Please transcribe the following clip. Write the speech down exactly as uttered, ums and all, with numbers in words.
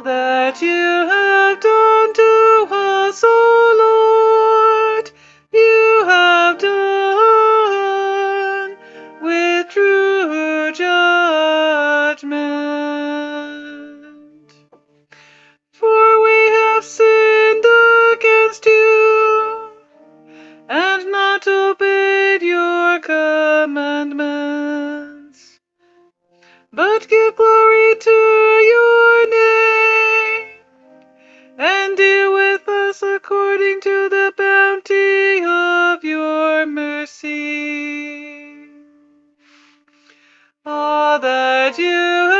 that you have done to us, O Lord, you have done with true judgment. For we have sinned against you, and not obeyed your commandments. But give glory to your name, and deal with us according to the bounty of your mercy. All that you